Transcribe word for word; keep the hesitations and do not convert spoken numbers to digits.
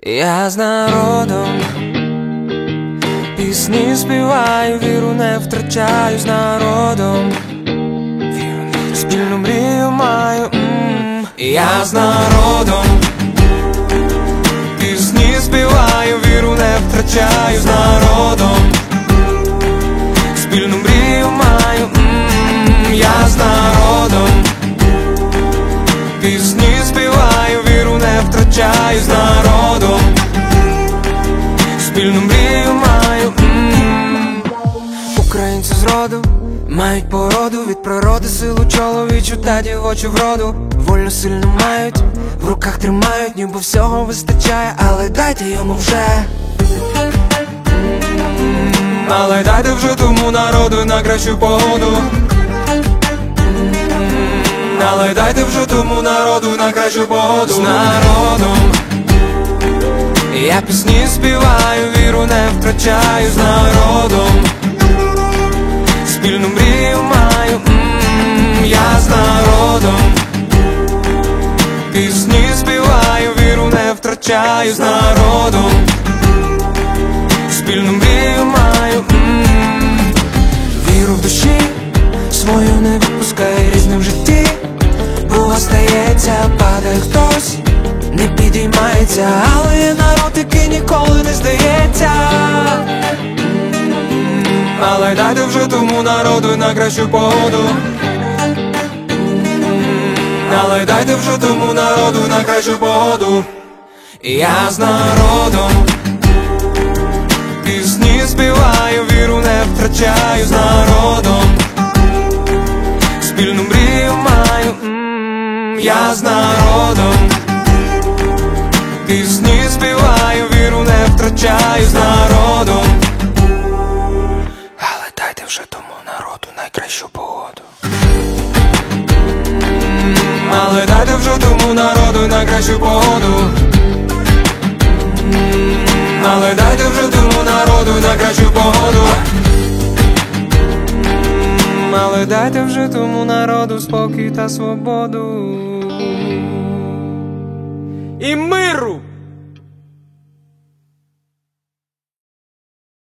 Я з народом пісні співаю, віру не втрачаю з народом, спільну мрію маю. м-м. Я з народом пісні співаю, віру не втрачаю з народом, спільну мрію маю. м-м. Я з народом пісні співаю, віру не втрачаю з народом, спільну мрію маю. м-м. Українці з роду мають породу, від природи силу чоловічу та дівочу вроду. Волю сильно мають, в руках тримають, ніби всього вистачає, але дайте йому вже. м-м. Але дайте вже тому народу на кращу погоду. Але дайте вже тому народу на кращу погоду. З народом я пісні співаю, віру не втрачаю з народом, спільну мрію маю. м-м. Я з народом пісні співаю, віру не втрачаю з народом, спільну мрію маю. м-м. Віру в душі свою не відпускай, різним в житті бува стається, падає хтось, не підіймається, але є народ, який ніколи не здається. м-м. Але дайте вже тому народу на кращу погоду. м-м. Але дайте вже тому народу на кращу погоду. Я з народом пісні співаю, віру не втрачаю з народом, спільну мрію маю. м-м. Я з народом пісні співаю, віру не втрачаю з народом, але дайте вже тому народу найкращу погоду. м-м. Але дайте вже тому народу найкращу погоду. м-м. Але дайте вже тому народу найкращу погоду. м-м. Але дайте вже тому народу спокій та свободу і миру.